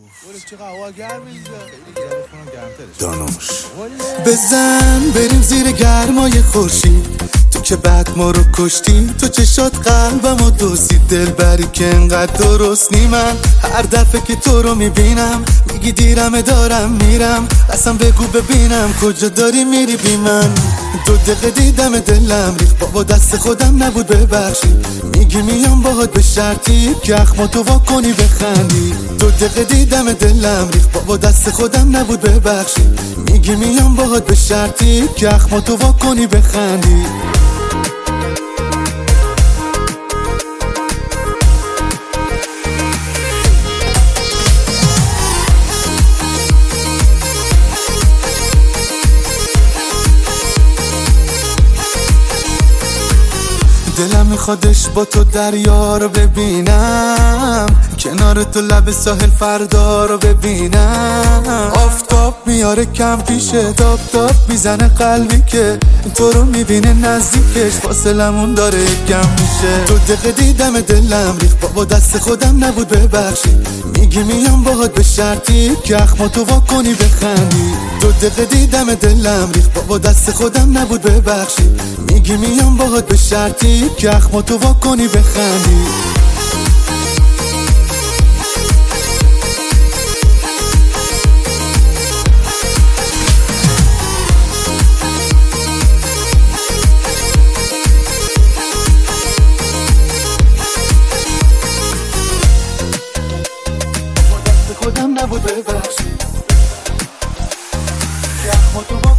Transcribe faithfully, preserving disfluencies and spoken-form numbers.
دانوش بزن بریم زیر گرمای خورشید، تو که بعد ما رو کشتی، تو چشات قلبمو دوزی، دل بری که انقدر درست نی. من هر دفعه که تو رو میبینم میگی دیرم دارم میرم، اصلا بگو ببینم کجا داری میری بی من. دو دقیقه دیدم دلم ریخت، بابا دست خودم نبود ببخشی، میگی میام باهات به شرطی که اخماتو وا کنی بخندی. دو دقیقه دیدم دلم ریخت، بابا دست خودم نبود ببخشی، میگی میام باهات به شرطی که اخماتو وا کنی بخندی. دلم میخوادش با تو دریا رو ببینم، کنار تو لب ساحل فردا رو ببینم. آفتاب میاره کم پیشه، داب داب میزنه قلبی که تو رو میبینه نزدیکش، فاصلمون داره کم میشه. دو دقیقه دیدم دلم ریخت، بابا دست خودم نبود ببخشی، میگی میام باهات به شرطی که اخماتو وا کنی بخندی. دو دقیقه دیدم دلم ریخت، بابا دست خودم نبود ببخشی، میگی میام باهات به شرطی که اخماتو وا کنی بخندی. خودم نبود ببخشی که اخماتو وا